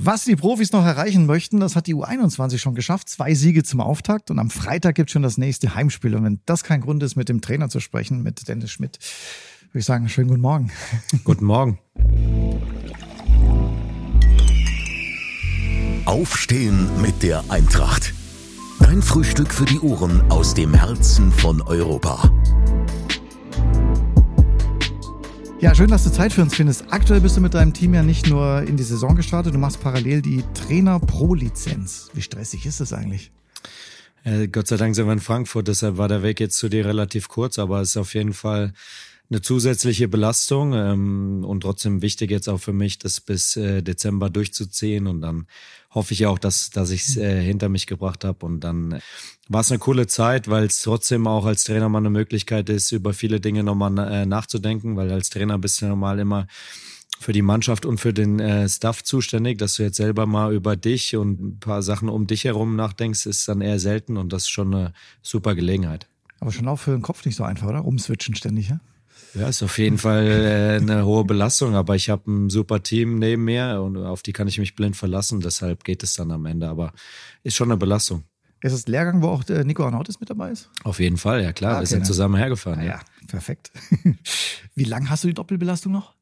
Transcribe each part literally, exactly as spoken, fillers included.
Was die Profis noch erreichen möchten, das hat die U einundzwanzig schon geschafft. Zwei Siege zum Auftakt und am Freitag gibt es schon das nächste Heimspiel. Und wenn das kein Grund ist, mit dem Trainer zu sprechen, mit Dennis Schmidt, würde ich sagen, schönen guten Morgen. Guten Morgen. Aufstehen mit der Eintracht. Dein Frühstück für die Ohren aus dem Herzen von Europa. Ja, schön, dass du Zeit für uns findest. Aktuell bist du mit deinem Team ja nicht nur in die Saison gestartet, du machst parallel die Trainer-Pro-Lizenz. Wie stressig ist das eigentlich? Äh, Gott sei Dank sind wir in Frankfurt, deshalb war der Weg jetzt zu dir relativ kurz, aber es ist auf jeden Fall eine zusätzliche Belastung ähm, und trotzdem wichtig jetzt auch für mich, das bis äh, Dezember durchzuziehen, und dann hoffe ich auch, dass dass ich es äh, hinter mich gebracht habe, und dann äh, war es eine coole Zeit, weil es trotzdem auch als Trainer mal eine Möglichkeit ist, über viele Dinge nochmal äh, nachzudenken, weil als Trainer bist du normal immer für die Mannschaft und für den äh, Staff zuständig. Dass du jetzt selber mal über dich und ein paar Sachen um dich herum nachdenkst, ist dann eher selten, und das ist schon eine super Gelegenheit. Aber schon auch für den Kopf nicht so einfach, oder? Rumswitchen ständig, ja? Ja, ist auf jeden Fall äh, eine hohe Belastung, aber ich habe ein super Team neben mir und auf die kann ich mich blind verlassen, deshalb geht es dann am Ende, aber ist schon eine Belastung. Ist das Lehrgang, wo auch der Nico Arnautis mit dabei ist? Auf jeden Fall, ja klar, Ah, okay, wir sind ne? zusammen hergefahren. Ah, ja. ja, perfekt. Wie lange hast du die Doppelbelastung noch?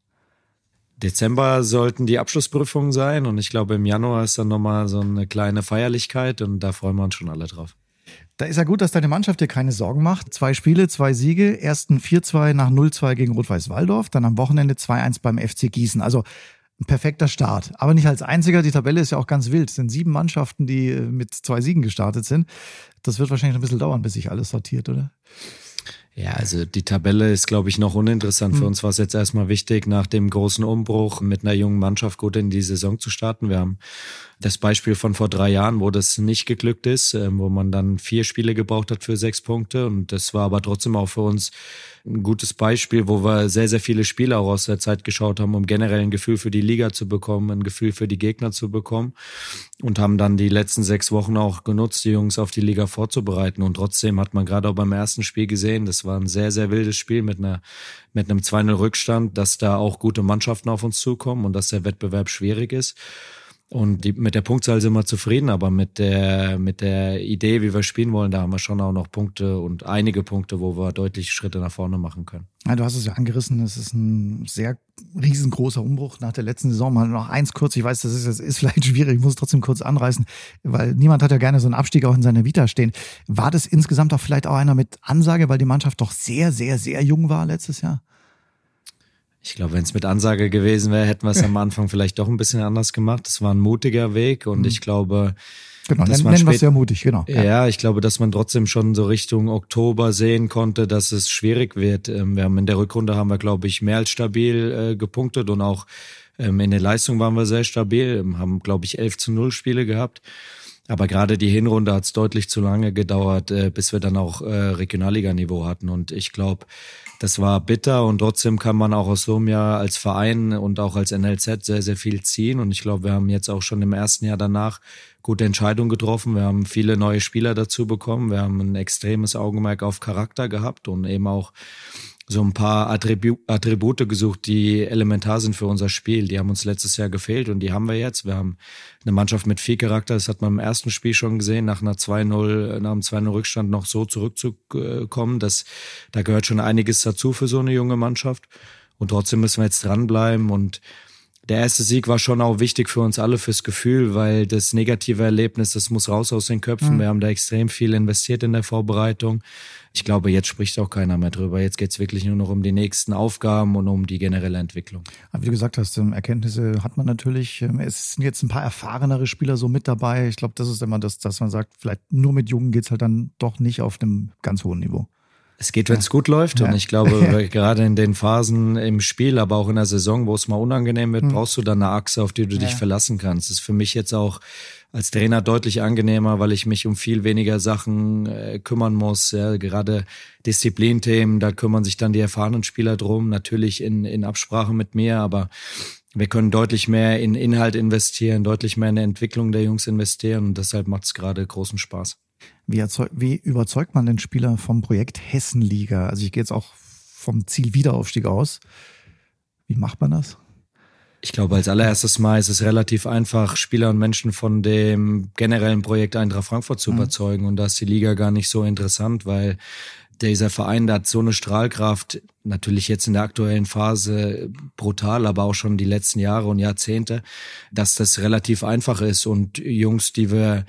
Dezember sollten die Abschlussprüfungen sein, und ich glaube im Januar ist dann nochmal so eine kleine Feierlichkeit, und da freuen wir uns schon alle drauf. Da ist ja gut, dass deine Mannschaft dir keine Sorgen macht. Zwei Spiele, zwei Siege. Ersten vier zwei nach null zwei gegen Rot-Weiß Walldorf. Dann am Wochenende zwei eins beim F C Gießen. Also ein perfekter Start. Aber nicht als einziger. Die Tabelle ist ja auch ganz wild. Es sind sieben Mannschaften, die mit zwei Siegen gestartet sind. Das wird wahrscheinlich ein bisschen dauern, bis sich alles sortiert, oder? Ja, also die Tabelle ist, glaube ich, noch uninteressant. Für uns war es jetzt erstmal wichtig, nach dem großen Umbruch mit einer jungen Mannschaft gut in die Saison zu starten. Wir haben das Beispiel von vor drei Jahren, wo das nicht geglückt ist, wo man dann vier Spiele gebraucht hat für sechs Punkte. Und das war aber trotzdem auch für uns ein gutes Beispiel, wo wir sehr, sehr viele Spiele auch aus der Zeit geschaut haben, um generell ein Gefühl für die Liga zu bekommen, ein Gefühl für die Gegner zu bekommen, und haben dann die letzten sechs Wochen auch genutzt, die Jungs auf die Liga vorzubereiten. Und trotzdem hat man gerade auch beim ersten Spiel gesehen, das war ein sehr, sehr wildes Spiel mit einer mit einem zwei null Rückstand, dass da auch gute Mannschaften auf uns zukommen und dass der Wettbewerb schwierig ist. Und die, mit der Punktzahl sind wir zufrieden, aber mit der mit der Idee, wie wir spielen wollen, da haben wir schon auch noch Punkte und einige Punkte, wo wir deutliche Schritte nach vorne machen können. Ja, du hast es ja angerissen, es ist ein sehr riesengroßer Umbruch nach der letzten Saison. Mal noch eins kurz, ich weiß, das ist, das ist vielleicht schwierig, ich muss es trotzdem kurz anreißen, weil niemand hat ja gerne so einen Abstieg auch in seiner Vita stehen. War das insgesamt auch vielleicht auch einer mit Ansage, weil die Mannschaft doch sehr, sehr, sehr jung war letztes Jahr? Ich glaube, wenn es mit Ansage gewesen wäre, hätten wir es am Anfang vielleicht doch ein bisschen anders gemacht. Es war ein mutiger Weg, und ich glaube, genau, dass nennen, man nennen wir es spät- sehr mutig, genau. Ja. ja, ich glaube, dass man trotzdem schon so Richtung Oktober sehen konnte, dass es schwierig wird. Ähm, Wir haben in der Rückrunde haben wir, glaube ich, mehr als stabil äh, gepunktet, und auch ähm, in der Leistung waren wir sehr stabil, ähm, haben, glaube ich, elf zu null Spiele gehabt. Aber gerade die Hinrunde hat es deutlich zu lange gedauert, äh, bis wir dann auch äh, Regionalliganiveau hatten. Und ich glaube, das war bitter, und trotzdem kann man auch aus so einem Jahr als Verein und auch als N L Z sehr, sehr viel ziehen. Und ich glaube, wir haben jetzt auch schon im ersten Jahr danach gute Entscheidungen getroffen. Wir haben viele neue Spieler dazu bekommen. Wir haben ein extremes Augenmerk auf Charakter gehabt und eben auch so ein paar Attribu- Attribute gesucht, die elementar sind für unser Spiel. Die haben uns letztes Jahr gefehlt, und die haben wir jetzt. Wir haben eine Mannschaft mit viel Charakter, das hat man im ersten Spiel schon gesehen, nach einer zwei null, nach einem zwei null Rückstand noch so zurückzukommen. Das, da gehört schon einiges dazu für so eine junge Mannschaft. Und trotzdem müssen wir jetzt dranbleiben, und der erste Sieg war schon auch wichtig für uns alle, fürs Gefühl, weil das negative Erlebnis, das muss raus aus den Köpfen. Mhm. Wir haben da extrem viel investiert in der Vorbereitung. Ich glaube, jetzt spricht auch keiner mehr drüber. Jetzt geht's wirklich nur noch um die nächsten Aufgaben und um die generelle Entwicklung. Aber wie du gesagt hast, Erkenntnisse hat man natürlich. Es sind jetzt ein paar erfahrenere Spieler so mit dabei. Ich glaube, das ist immer das, dass man sagt, vielleicht nur mit Jungen geht's halt dann doch nicht auf einem ganz hohen Niveau. Es geht, wenn es gut läuft, Ja. und ich glaube, gerade in den Phasen im Spiel, aber auch in der Saison, wo es mal unangenehm wird, Hm. brauchst du dann eine Achse, auf die du dich Ja. verlassen kannst. Das ist für mich jetzt auch als Trainer deutlich angenehmer, weil ich mich um viel weniger Sachen äh, kümmern muss. Ja, gerade Disziplinthemen, da kümmern sich dann die erfahrenen Spieler drum, natürlich in, in Absprache mit mir, aber wir können deutlich mehr in Inhalt investieren, deutlich mehr in die Entwicklung der Jungs investieren, und deshalb macht es gerade großen Spaß. Wie, erzeug, wie überzeugt man den Spieler vom Projekt Hessenliga? Also ich gehe jetzt auch vom Ziel Wiederaufstieg aus. Wie macht man das? Ich glaube, als allererstes Mal ist es relativ einfach, Spieler und Menschen von dem generellen Projekt Eintracht Frankfurt zu mhm. überzeugen. Und da ist die Liga gar nicht so interessant, weil dieser Verein, der hat so eine Strahlkraft, natürlich jetzt in der aktuellen Phase brutal, aber auch schon die letzten Jahre und Jahrzehnte, dass das relativ einfach ist. Und Jungs, die wir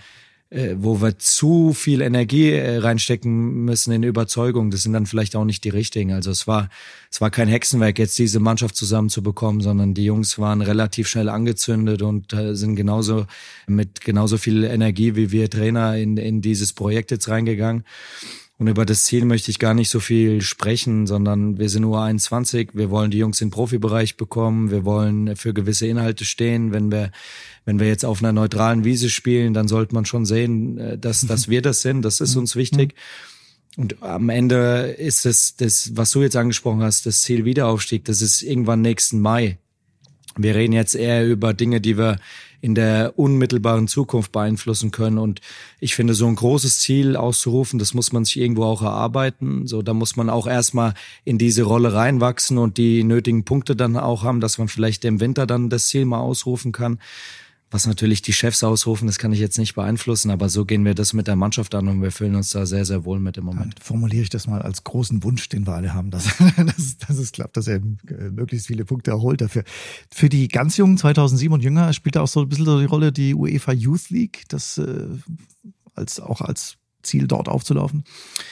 wo wir zu viel Energie reinstecken müssen in Überzeugung, das sind dann vielleicht auch nicht die richtigen. Also es war es war kein Hexenwerk, jetzt diese Mannschaft zusammenzubekommen, sondern die Jungs waren relativ schnell angezündet und sind genauso mit genauso viel Energie wie wir Trainer in in dieses Projekt jetzt reingegangen. Und über das Ziel möchte ich gar nicht so viel sprechen, sondern wir sind U einundzwanzig, wir wollen die Jungs in den Profibereich bekommen, wir wollen für gewisse Inhalte stehen. Wenn wir wenn wir jetzt auf einer neutralen Wiese spielen, dann sollte man schon sehen, dass dass wir das sind, das ist uns wichtig. Und am Ende ist es das, was du jetzt angesprochen hast, das Ziel Wiederaufstieg, das ist irgendwann nächsten Mai. Wir reden jetzt eher über Dinge, die wir in der unmittelbaren Zukunft beeinflussen können. Und ich finde, so ein großes Ziel auszurufen, das muss man sich irgendwo auch erarbeiten. So, da muss man auch erstmal in diese Rolle reinwachsen und die nötigen Punkte dann auch haben, dass man vielleicht im Winter dann das Ziel mal ausrufen kann. Was natürlich die Chefs ausrufen, das kann ich jetzt nicht beeinflussen, aber so gehen wir das mit der Mannschaft an und wir fühlen uns da sehr, sehr wohl mit im Moment. Dann formuliere ich das mal als großen Wunsch, den wir alle haben, dass, dass, dass es klappt, dass er möglichst viele Punkte erholt dafür. Für die ganz Jungen zweitausendsieben und jünger spielt da auch so ein bisschen die Rolle die UEFA Youth League, das äh, als auch als Ziel dort aufzulaufen.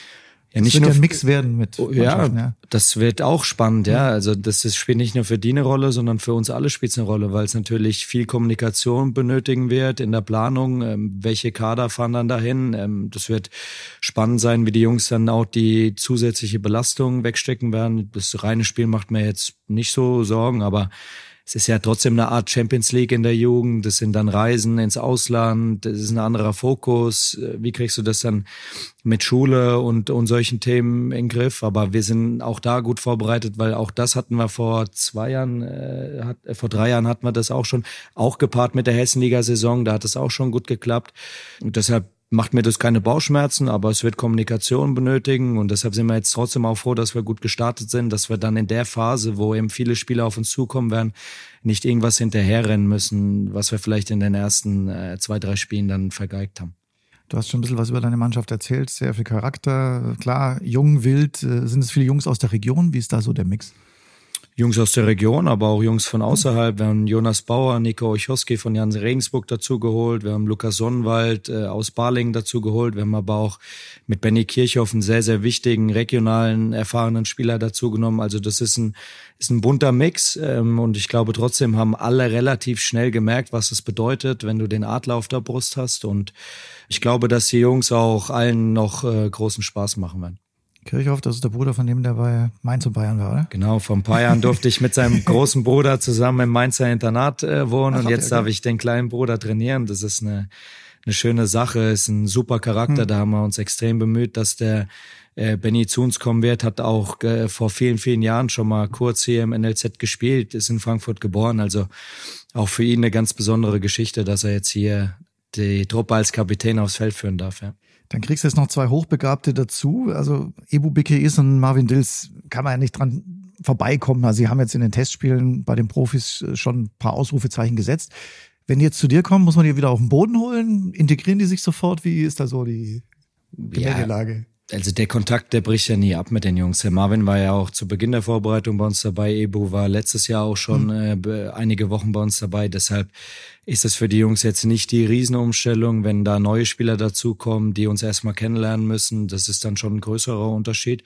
Ja, nicht das wird nur ja ein Mix werden mit ja, ja, das wird auch spannend, ja. Also das ist, spielt nicht nur für die eine Rolle, sondern für uns alle spielt es eine Rolle, weil es natürlich viel Kommunikation benötigen wird in der Planung. Ähm, welche Kader fahren dann dahin? Ähm, das wird spannend sein, wie die Jungs dann auch die zusätzliche Belastung wegstecken werden. Das reine Spiel macht mir jetzt nicht so Sorgen, aber es ist ja trotzdem eine Art Champions League in der Jugend. Das sind dann Reisen ins Ausland. Das ist ein anderer Fokus. Wie kriegst du das dann mit Schule und, und solchen Themen in den Griff? Aber wir sind auch da gut vorbereitet, weil auch das hatten wir vor zwei Jahren, äh, hat, äh, vor drei Jahren hatten wir das auch schon, auch gepaart mit der Hessenliga-Saison. Da hat es auch schon gut geklappt. Und deshalb macht mir das keine Bauchschmerzen, aber es wird Kommunikation benötigen und deshalb sind wir jetzt trotzdem auch froh, dass wir gut gestartet sind, dass wir dann in der Phase, wo eben viele Spieler auf uns zukommen werden, nicht irgendwas hinterherrennen müssen, was wir vielleicht in den ersten äh, zwei, drei Spielen dann vergeigt haben. Du hast schon ein bisschen was über deine Mannschaft erzählt, sehr viel Charakter, klar, jung, wild, sind es viele Jungs aus der Region, wie ist da so der Mix? Jungs aus der Region, aber auch Jungs von außerhalb. Wir haben Jonas Bauer, Nico Ochoski von Jan Regensburg dazu geholt. Wir haben Lukas Sonnenwald äh, aus Balingen dazu geholt. Wir haben aber auch mit Benny Kirchhoff einen sehr, sehr wichtigen, regionalen, erfahrenen Spieler dazu genommen. Also das ist ein, ist ein bunter Mix. Ähm, und ich glaube, trotzdem haben alle relativ schnell gemerkt, was es bedeutet, wenn du den Adler auf der Brust hast. Und ich glaube, dass die Jungs auch allen noch äh, großen Spaß machen werden. Kirchhoff, das ist der Bruder von dem, der bei Mainz und Bayern war, oder? Genau, vor ein paar Jahren durfte ich mit seinem großen Bruder zusammen im Mainzer Internat äh, wohnen. Ach, und jetzt darf ich den kleinen Bruder trainieren. Das ist eine, eine schöne Sache, ist ein super Charakter. Hm. Da haben wir uns extrem bemüht, dass der äh, Benny zu uns kommen wird. Hat auch äh, vor vielen, vielen Jahren schon mal kurz hier im N L Z gespielt, ist in Frankfurt geboren. Also auch für ihn eine ganz besondere Geschichte, dass er jetzt hier die Truppe als Kapitän aufs Feld führen darf, ja. Dann kriegst du jetzt noch zwei Hochbegabte dazu. Also Ebu Bekir und Marvin Dils, kann man ja nicht dran vorbeikommen. Also sie haben jetzt in den Testspielen bei den Profis schon ein paar Ausrufezeichen gesetzt. Wenn die jetzt zu dir kommen, muss man die wieder auf den Boden holen? Integrieren die sich sofort? Wie ist da so die Gemengelage? Ja. Also der Kontakt, der bricht ja nie ab mit den Jungs. Der Marvin war ja auch zu Beginn der Vorbereitung bei uns dabei. Ebu war letztes Jahr auch schon mhm. äh, einige Wochen bei uns dabei. Deshalb ist es für die Jungs jetzt nicht die Riesenumstellung, wenn da neue Spieler dazukommen, die uns erstmal kennenlernen müssen. Das ist dann schon ein größerer Unterschied.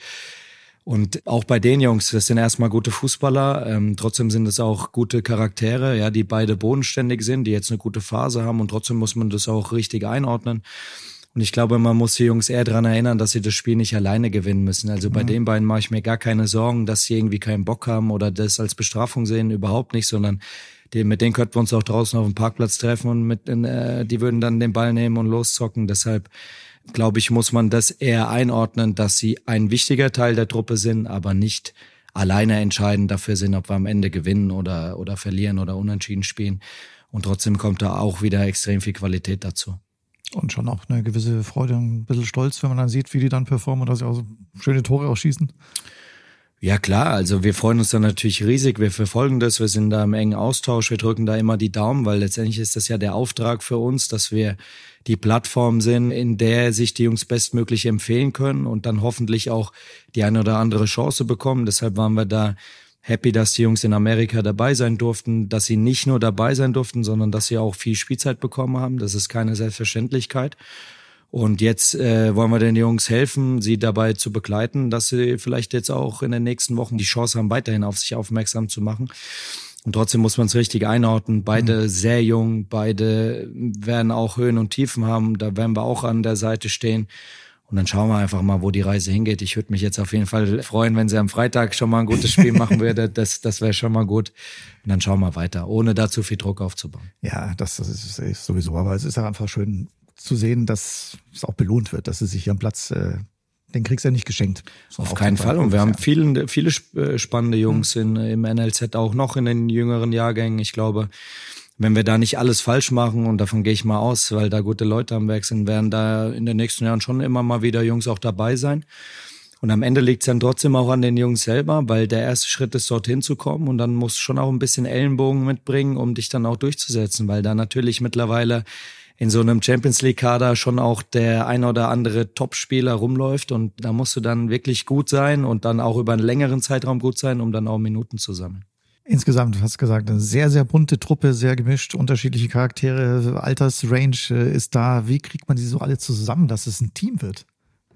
Und auch bei den Jungs, das sind erstmal gute Fußballer. Ähm, trotzdem sind es auch gute Charaktere, ja, die beide bodenständig sind, die jetzt eine gute Phase haben. Und trotzdem muss man das auch richtig einordnen. Und ich glaube, man muss die Jungs eher daran erinnern, dass sie das Spiel nicht alleine gewinnen müssen. Also bei mhm. den beiden mache ich mir gar keine Sorgen, dass sie irgendwie keinen Bock haben oder das als Bestrafung sehen, überhaupt nicht, sondern die, mit denen könnten wir uns auch draußen auf dem Parkplatz treffen und mit, äh, die würden dann den Ball nehmen und loszocken. Deshalb, glaube ich, muss man das eher einordnen, dass sie ein wichtiger Teil der Truppe sind, aber nicht alleine entscheidend dafür sind, ob wir am Ende gewinnen oder, oder verlieren oder unentschieden spielen. Und trotzdem kommt da auch wieder extrem viel Qualität dazu. Und schon auch eine gewisse Freude, ein bisschen Stolz, wenn man dann sieht, wie die dann performen und dass sie auch so schöne Tore auch schießen. Ja klar, also wir freuen uns da natürlich riesig, wir verfolgen das, wir sind da im engen Austausch, wir drücken da immer die Daumen, weil letztendlich ist das ja der Auftrag für uns, dass wir die Plattform sind, in der sich die Jungs bestmöglich empfehlen können und dann hoffentlich auch die eine oder andere Chance bekommen. Deshalb waren wir da happy, dass die Jungs in Amerika dabei sein durften, dass sie nicht nur dabei sein durften, sondern dass sie auch viel Spielzeit bekommen haben. Das ist keine Selbstverständlichkeit. Und jetzt äh, wollen wir den Jungs helfen, sie dabei zu begleiten, dass sie vielleicht jetzt auch in den nächsten Wochen die Chance haben, weiterhin auf sich aufmerksam zu machen. Und trotzdem muss man es richtig einordnen. Beide mhm. sehr jung, beide werden auch Höhen und Tiefen haben. Da werden wir auch an der Seite stehen. Und dann schauen wir einfach mal, wo die Reise hingeht. Ich würde mich jetzt auf jeden Fall freuen, wenn sie am Freitag schon mal ein gutes Spiel machen würde. Das, das wäre schon mal gut. Und dann schauen wir weiter, ohne da zu viel Druck aufzubauen. Ja, das, das ist, ist sowieso. Aber es ist ja einfach schön zu sehen, dass es auch belohnt wird, dass sie sich hier am Platz, äh, den kriegst du ja nicht geschenkt. Auf keinen Fall. Und wir haben viele, viele spannende Jungs in, im N L Z auch noch in den jüngeren Jahrgängen. Ich glaube, wenn wir da nicht alles falsch machen, und davon gehe ich mal aus, weil da gute Leute am Werk sind, werden da in den nächsten Jahren schon immer mal wieder Jungs auch dabei sein. Und am Ende liegt es dann trotzdem auch an den Jungs selber, weil der erste Schritt ist, dorthin zu kommen. Und dann musst du schon auch ein bisschen Ellenbogen mitbringen, um dich dann auch durchzusetzen, weil da natürlich mittlerweile in so einem Champions-League-Kader schon auch der ein oder andere Top-Spieler rumläuft. Und da musst du dann wirklich gut sein und dann auch über einen längeren Zeitraum gut sein, um dann auch Minuten zu sammeln. Insgesamt, du hast gesagt, eine sehr, sehr bunte Truppe, sehr gemischt, unterschiedliche Charaktere, Altersrange ist da. Wie kriegt man die so alle zusammen, dass es ein Team wird?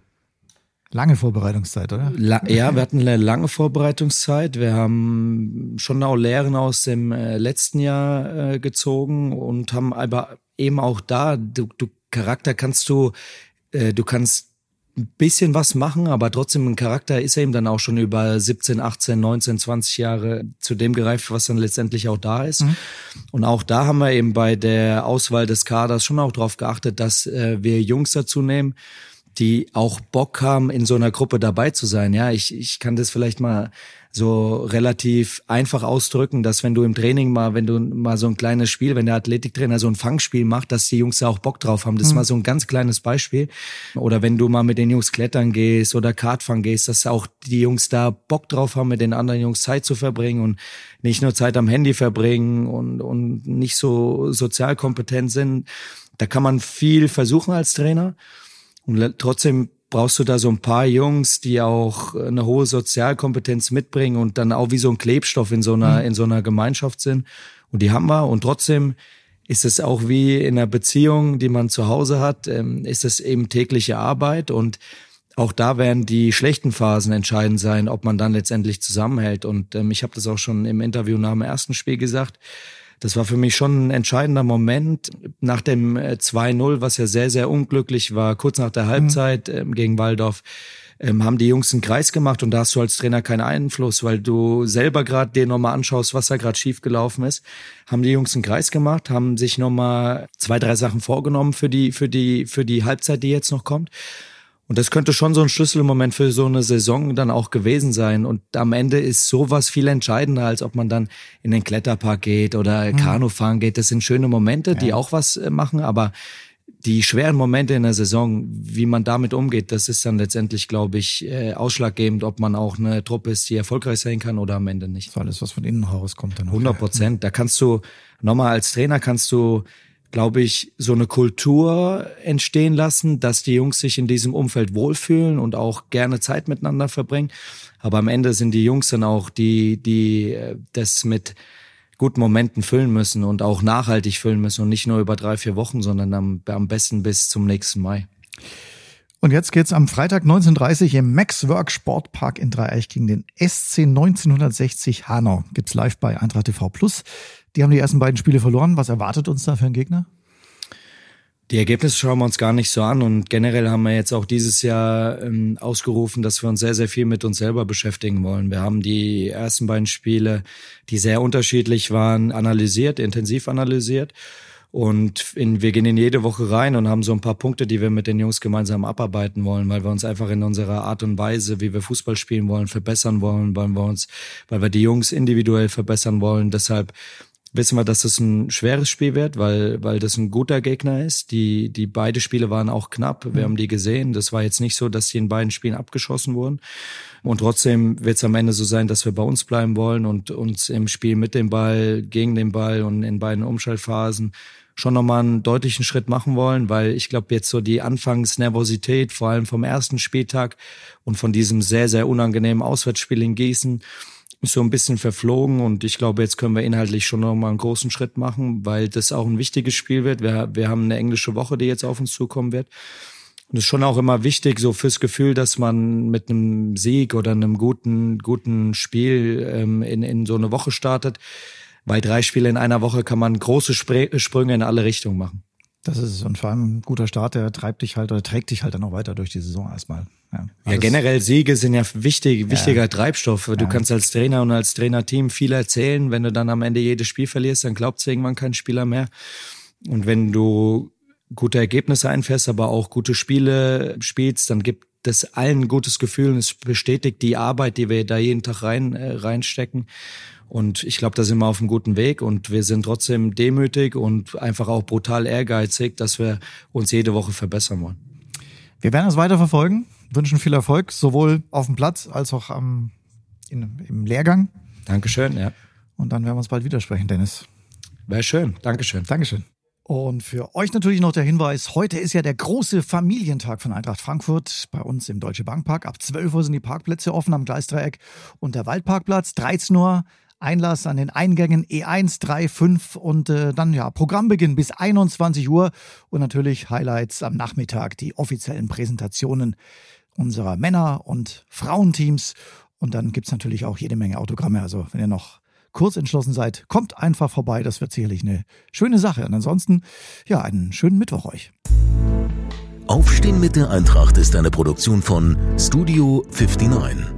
Lange Vorbereitungszeit, oder? La- ja, wir hatten eine lange Vorbereitungszeit. Wir haben schon auch Lehren aus dem äh, letzten Jahr äh, gezogen und haben aber eben auch da, du, du Charakter kannst du, äh, du kannst ein bisschen was machen, aber trotzdem ein Charakter ist ja eben dann auch schon über siebzehn, achtzehn, neunzehn, zwanzig Jahre zu dem gereift, was dann letztendlich auch da ist. Mhm. Und auch da haben wir eben bei der Auswahl des Kaders schon auch darauf geachtet, dass äh, wir Jungs dazu nehmen, die auch Bock haben, in so einer Gruppe dabei zu sein. Ja, ich, ich kann das vielleicht mal so relativ einfach ausdrücken, dass wenn du im Training mal, wenn du mal so ein kleines Spiel, wenn der Athletiktrainer so ein Fangspiel macht, dass die Jungs da auch Bock drauf haben. Das ist mhm. mal so ein ganz kleines Beispiel. Oder wenn du mal mit den Jungs klettern gehst oder Kartfahren gehst, dass auch die Jungs da Bock drauf haben, mit den anderen Jungs Zeit zu verbringen und nicht nur Zeit am Handy verbringen und, und nicht so sozial kompetent sind. Da kann man viel versuchen als Trainer. Und trotzdem brauchst du da so ein paar Jungs, die auch eine hohe Sozialkompetenz mitbringen und dann auch wie so ein Klebstoff in so einer, in so einer Gemeinschaft sind. Und die haben wir. Und trotzdem ist es auch wie in einer Beziehung, die man zu Hause hat, ist es eben tägliche Arbeit. Und auch da werden die schlechten Phasen entscheidend sein, ob man dann letztendlich zusammenhält. Und ich habe das auch schon im Interview nach dem ersten Spiel gesagt. Das war für mich schon ein entscheidender Moment nach dem zwei null, was ja sehr, sehr unglücklich war. Kurz nach der Halbzeit ähm, gegen Walldorf ähm, haben die Jungs einen Kreis gemacht und da hast du als Trainer keinen Einfluss, weil du selber gerade dir nochmal anschaust, was da gerade schief gelaufen ist. Haben die Jungs einen Kreis gemacht, haben sich nochmal zwei, drei Sachen vorgenommen für die, für die, für die Halbzeit, die jetzt noch kommt. Und das könnte schon so ein Schlüsselmoment für so eine Saison dann auch gewesen sein. Und am Ende ist sowas viel entscheidender, als ob man dann in den Kletterpark geht oder mhm. Kanu fahren geht. Das sind schöne Momente, die ja. auch was machen, aber die schweren Momente in der Saison, wie man damit umgeht, das ist dann letztendlich, glaube ich, äh, ausschlaggebend, ob man auch eine Truppe ist, die erfolgreich sein kann oder am Ende nicht. Das ist alles, was von innen rauskommt. Dann hundert Prozent. Da kannst du, nochmal als Trainer kannst du, glaube ich, so eine Kultur entstehen lassen, dass die Jungs sich in diesem Umfeld wohlfühlen und auch gerne Zeit miteinander verbringen. Aber am Ende sind die Jungs dann auch die, die das mit guten Momenten füllen müssen und auch nachhaltig füllen müssen und nicht nur über drei, vier Wochen, sondern am, am besten bis zum nächsten Mai. Und jetzt geht's am Freitag neunzehn Uhr dreißig im Maxwork Sportpark in Dreieich gegen den S C neunzehnhundertsechzig Hanau. Gibt's live bei Eintracht T V Plus. Die haben die ersten beiden Spiele verloren. Was erwartet uns da für einen Gegner? Die Ergebnisse schauen wir uns gar nicht so an und generell haben wir jetzt auch dieses Jahr ähm, ausgerufen, dass wir uns sehr, sehr viel mit uns selber beschäftigen wollen. Wir haben die ersten beiden Spiele, die sehr unterschiedlich waren, analysiert, intensiv analysiert. Und in, wir gehen in jede Woche rein und haben so ein paar Punkte, die wir mit den Jungs gemeinsam abarbeiten wollen, weil wir uns einfach in unserer Art und Weise, wie wir Fußball spielen wollen, verbessern wollen, weil wir uns, weil wir die Jungs individuell verbessern wollen. Deshalb wissen wir, dass das ein schweres Spiel wird, weil weil das ein guter Gegner ist. Die die beide Spiele waren auch knapp. Wir mhm. haben die gesehen. Das war jetzt nicht so, dass die in beiden Spielen abgeschossen wurden. Und trotzdem wird es am Ende so sein, dass wir bei uns bleiben wollen und uns im Spiel mit dem Ball, gegen den Ball und in beiden Umschaltphasen schon nochmal einen deutlichen Schritt machen wollen, weil ich glaube jetzt so die Anfangsnervosität, vor allem vom ersten Spieltag und von diesem sehr, sehr unangenehmen Auswärtsspiel in Gießen, ist so ein bisschen verflogen und ich glaube, jetzt können wir inhaltlich schon nochmal einen großen Schritt machen, weil das auch ein wichtiges Spiel wird. Wir, wir haben eine englische Woche, die jetzt auf uns zukommen wird. Und es ist schon auch immer wichtig, so fürs Gefühl, dass man mit einem Sieg oder einem guten, guten Spiel ähm, in, in so eine Woche startet. Weil drei Spiele in einer Woche kann man große Spr- Sprünge in alle Richtungen machen. Das ist es. Und vor allem ein guter Start, der treibt dich halt oder trägt dich halt dann auch weiter durch die Saison erstmal. Ja, ja generell Siege sind ja wichtig, wichtiger ja. Treibstoff. Du ja. kannst als Trainer und als Trainerteam viel erzählen. Wenn du dann am Ende jedes Spiel verlierst, dann glaubt es irgendwann kein Spieler mehr. Und wenn du gute Ergebnisse einfährst, aber auch gute Spiele spielst, dann gibt das allen ein gutes Gefühl und es bestätigt die Arbeit, die wir da jeden Tag rein äh, reinstecken. Und ich glaube, da sind wir auf einem guten Weg und wir sind trotzdem demütig und einfach auch brutal ehrgeizig, dass wir uns jede Woche verbessern wollen. Wir werden es weiter verfolgen, wünschen viel Erfolg, sowohl auf dem Platz als auch am, in, im Lehrgang. Dankeschön, ja. Und dann werden wir uns bald widersprechen, Dennis. Wäre schön, Dankeschön. Dankeschön. Und für euch natürlich noch der Hinweis, heute ist ja der große Familientag von Eintracht Frankfurt bei uns im Deutsche Bank Park. Ab zwölf Uhr sind die Parkplätze offen am Gleisdreieck und der Waldparkplatz. dreizehn Uhr Einlass an den Eingängen E eins, drei, fünf und äh, dann ja Programmbeginn bis einundzwanzig Uhr und natürlich Highlights am Nachmittag, die offiziellen Präsentationen unserer Männer- und Frauenteams und dann gibt's natürlich auch jede Menge Autogramme, also wenn ihr noch kurz entschlossen seid, kommt einfach vorbei, das wird sicherlich eine schöne Sache und ansonsten, ja, einen schönen Mittwoch euch. Aufstehen mit der Eintracht ist eine Produktion von Studio neunundfünfzig.